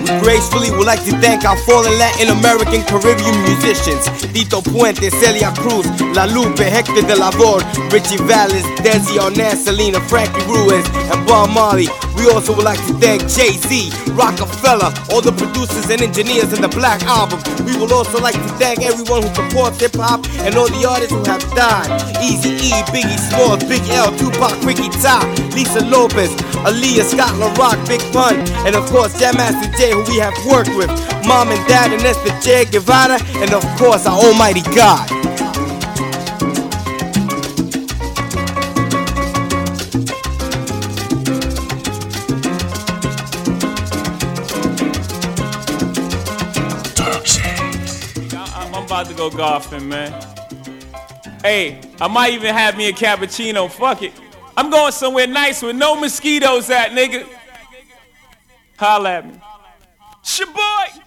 We gracefully would like to thank our fallen Latin American Caribbean musicians: Tito Puente, Celia Cruz, La Lupe, Hector de la Vorde, Richie Valles, Desi Arnaz, Selena, Frankie Ruiz, and Bob Marley. We also would like to thank Jay-Z, Rockefeller, all the producers and engineers in the Black Album. We would also like to thank everyone who supports hip-hop and all the artists who have died: Eazy-E, Biggie Smalls, Big L, Tupac, Ricky Ty, Lisa Lopez, Aaliyah, Scott LaRock, Big Pun, and of course Jam Master Jay, who we have worked with, Mom and Dad, and Esther Che Guevara, and of course our Almighty God. I'm about to go golfing, man. Hey, I might even have me a cappuccino. Fuck it. I'm going somewhere nice with no mosquitoes at, nigga. Holla at me. It's your boy.